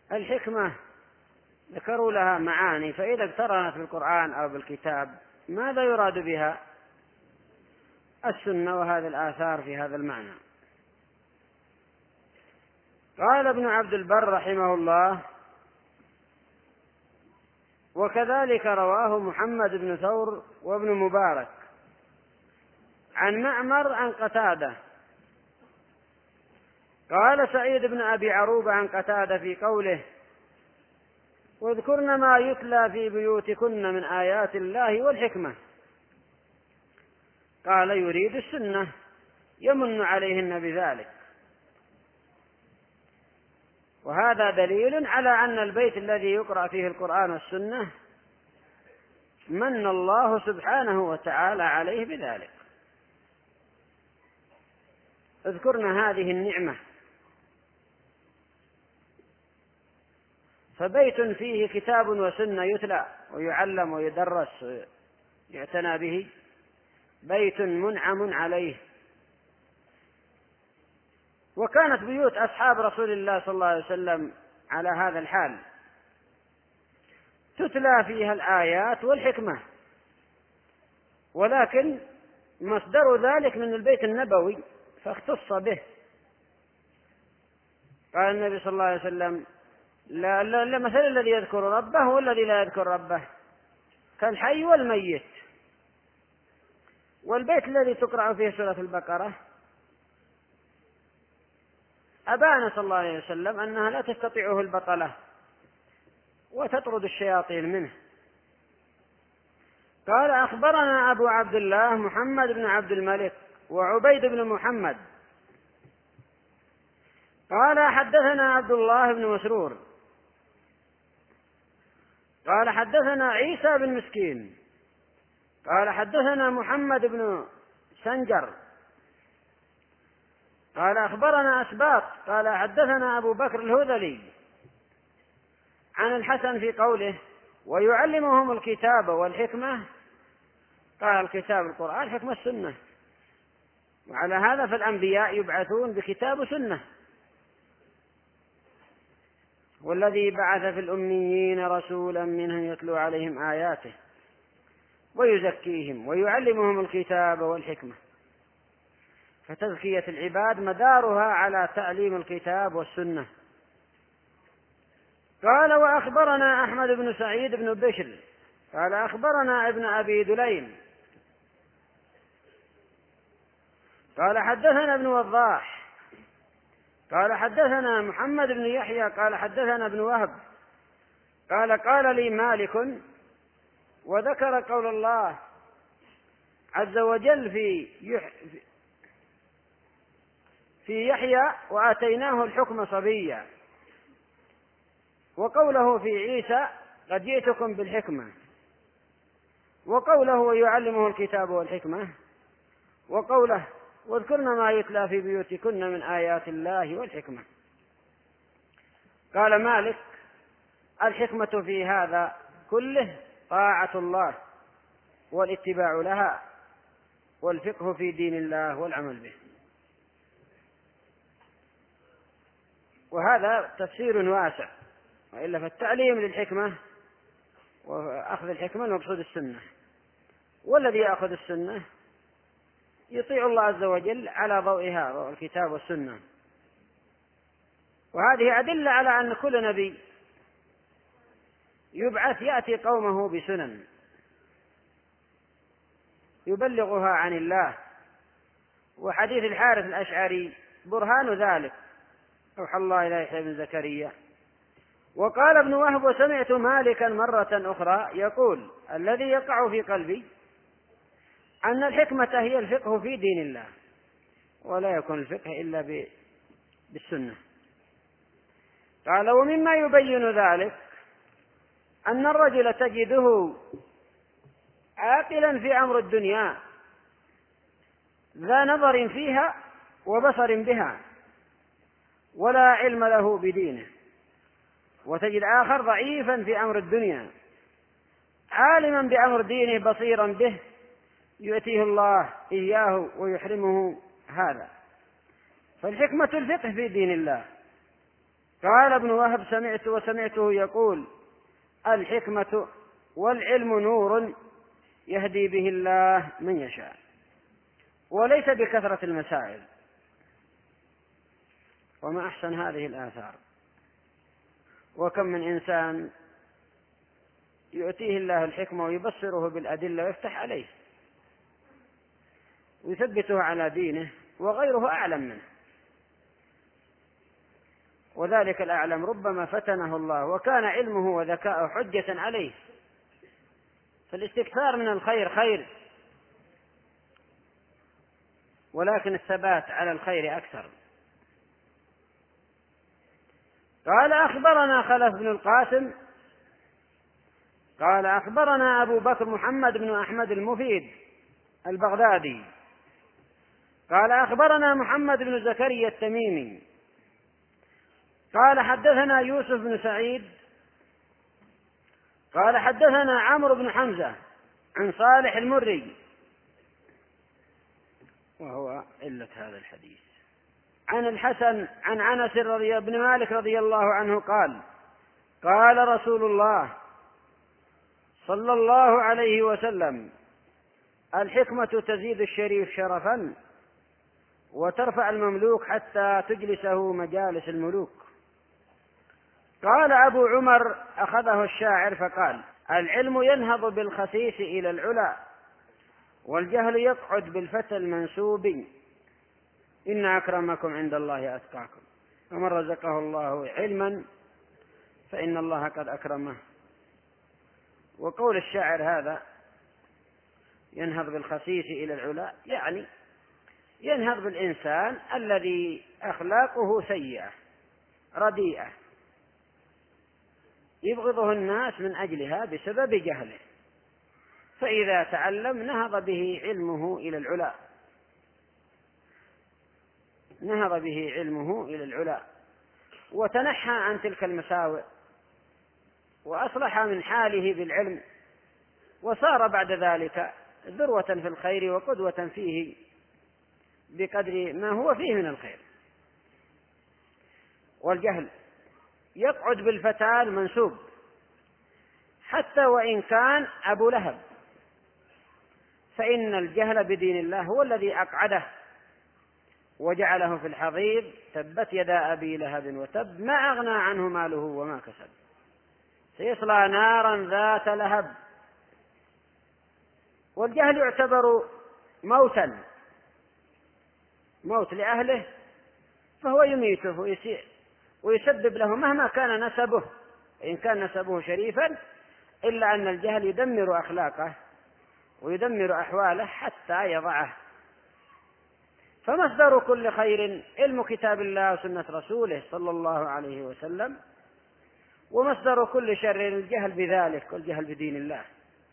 الحكمة ذكروا لها معاني، فإذا اقترنت بالقرآن أو بالكتاب ماذا يراد بها؟ السنة وهذه الآثار في هذا المعنى. قال ابن عبد البر رحمه الله: وكذلك رواه محمد بن ثور وابن مبارك عن معمر عن قتادة. قال سعيد بن أبي عروبة عن قتادة في قوله: واذكرن ما يتلى في بيوتكن من آيات الله والحكمة، قال يريد السنة يمن عليهن بذلك. وهذا دليل على أن البيت الذي يقرأ فيه القرآن والسنة من الله سبحانه وتعالى عليه بذلك. اذكرنا هذه النعمة، فبيت فيه كتاب وسنة يتلى ويعلم ويدرس ويعتنى به بيت منعم عليه. وكانت بيوت أصحاب رسول الله صلى الله عليه وسلم على هذا الحال، تتلى فيها الآيات والحكمة، ولكن مصدر ذلك من البيت النبوي فاختص به. قال النبي صلى الله عليه وسلم: لا مثل الذي يذكر ربه والذي لا يذكر ربه كالحي والميت. والبيت الذي تقرأ فيه سورة البقرة أبان صلى الله عليه وسلم أنها لا تستطيعه البطلة وتطرد الشياطين منه. قال: أخبرنا أبو عبد الله محمد بن عبد الملك وعبيد بن محمد قال: حدثنا عبد الله بن مسرور قال: حدثنا عيسى بن مسكين قال: حدثنا محمد بن سنجر قال: أخبرنا أسباط قال: حدثنا أبو بكر الهذلي عن الحسن في قوله: ويعلمهم الكتاب والحكمة. قال: الكتاب القرآن، حكمة السنة. وعلى هذا فالأنبياء يبعثون بكتاب وسنة. والذي بعث في الأميين رسولا منهم يتلو عليهم آياته ويزكيهم ويعلمهم الكتاب والحكمة. فتزكية العباد مدارها على تعليم الكتاب والسنة. قال: وأخبرنا أحمد بن سعيد بن بشر قال: أخبرنا ابن أبي دليم قال: حدثنا ابن وضاح قال: حدثنا محمد بن يحيى قال: حدثنا ابن وهب قال: قال لي مالك، وذكر قول الله عز وجل في يحيى: وآتيناه الحكم صبيا، وقوله في عيسى: قد جئتكم بالحكمة، وقوله: ويعلمه الكتاب والحكمة، وقوله: واذكرن ما يتلى في بيوتكن من آيات الله والحكمة. قال مالك: الحكمة في هذا كله طاعة الله والاتباع لها، والفقه في دين الله والعمل به. وهذا تفسير واسع، وإلا فالتعليم للحكمة وأخذ الحكمة المقصود السنة، والذي يأخذ السنة يطيع الله عز وجل على ضوئها، ضوء الكتاب والسنة. وهذه أدلة على أن كل نبي يبعث يأتي قومه بسنن يبلغها عن الله. وحديث الحارث الأشعري برهان ذلك: أوحى الله إلى يحيى بن زكريا. وقال ابن وهب: وسمعت مالكا مرة أخرى يقول: الذي يقع في قلبي أن الحكمة هي الفقه في دين الله، ولا يكون الفقه إلا بالسنة. قال: ومما يبين ذلك أن الرجل تجده عاقلا في أمر الدنيا ذا نظر فيها وبصر بها، ولا علم له بدينه، وتجد آخر ضعيفا في أمر الدنيا عالما بأمر دينه بصيرا به، يؤتيه الله إياه ويحرمه هذا. فالحكمة الفقه في دين الله، قال ابن وهب سمعته يقول: الحكمة والعلم نور يهدي به الله من يشاء، وليس بكثرة المسائل. وما أحسن هذه الآثار، وكم من إنسان يؤتيه الله الحكمة ويبصره بالأدلة ويفتح عليه ويثبته على دينه، وغيره أعلم منه، وذلك الأعلم ربما فتنه الله وكان علمه وذكاؤه حجة عليه. فالاستكثار من الخير خير، ولكن الثبات على الخير أكثر. قال: أخبرنا خلف بن القاسم قال: أخبرنا أبو بكر محمد بن أحمد المفيد البغدادي قال: أخبرنا محمد بن زكريا التميمي قال: حدثنا يوسف بن سعيد قال: حدثنا عمرو بن حمزة عن صالح المري، وهو علة هذا الحديث، عن الحسن عن أنس بن مالك رضي الله عنه قال: قال رسول الله صلى الله عليه وسلم: الحكمة تزيد الشريف شرفا وترفع المملوك حتى تجلسه مجالس الملوك. قال أبو عمر: أخذه الشاعر فقال: العلم ينهض بالخسيس إلى العلا، والجهل يقعد بالفتى المنسوب، إن أكرمكم عند الله أتقاكم، ومن رزقه الله علما فإن الله قد أكرمه. وقول الشاعر هذا ينهض بالخسيس إلى العلا، يعني ينهض بالإنسان الذي أخلاقه سيئة رديئة يبغضه الناس من أجلها بسبب جهله، فإذا تعلم نهض به علمه إلى العلا، نهض به علمه إلى العلا وتنحى عن تلك المساوئ وأصلح من حاله بالعلم، وصار بعد ذلك ذروة في الخير وقدوة فيه بقدر ما هو فيه من الخير. والجهل يقعد بالفتى المنسوب حتى وإن كان أبو لهب، فإن الجهل بدين الله هو الذي أقعده وجعله في الحضيض: تبت يدا أبي لهب وتب، ما أغنى عنه ماله وما كسب، سيصلى نارا ذات لهب. والجهل يعتبر موت لأهله، فهو يميته ويسبب له مهما كان نسبه، إن كان نسبه شريفا، إلا أن الجهل يدمر أخلاقه ويدمر أحواله حتى يضعه. فمصدر كل خير علم كتاب الله وسنة رسوله صلى الله عليه وسلم، ومصدر كل شر الجهل بذلك والجهل بدين الله.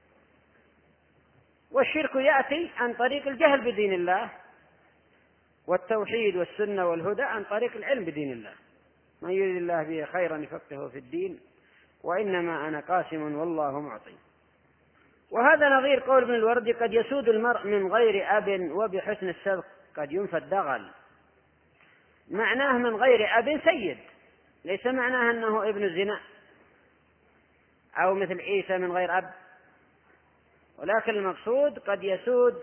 والشرك يأتي عن طريق الجهل بدين الله، والتوحيد والسنة والهدى عن طريق العلم بدين الله. من يريد الله به خيرا يفقهه في الدين، وإنما أنا قاسم والله معطي. وهذا نظير قول ابن الوردي: قد يسود المرء من غير أب وبحسن السبق قد ينفى الدغل. معناه من غير أب سيد، ليس معناه أنه ابن الزنا أو مثل عيسى من غير أب، ولكن المقصود قد يسود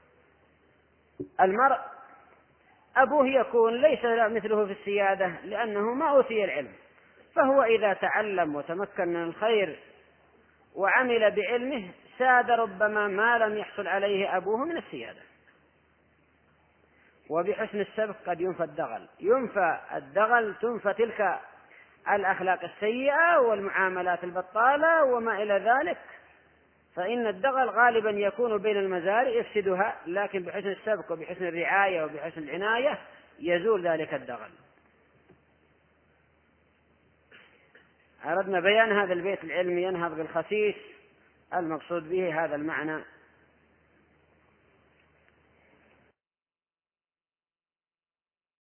المرء أبوه يكون ليس مثله في السيادة لأنه ما أوتي العلم، فهو إذا تعلم وتمكن من الخير وعمل بعلمه ساد ربما ما لم يحصل عليه أبوه من السيادة. وبحسن السبق قد ينفى الدغل، ينفى الدغل، تنفى تلك الأخلاق السيئة والمعاملات البطالة وما إلى ذلك، فإن الدغل غالبا يكون بين المزارع يفسدها، لكن بحسن السبق وبحسن الرعاية وبحسن العناية يزول ذلك الدغل. أردنا بيان هذا البيت العلمي: ينهض بالخسيس، المقصود به هذا المعنى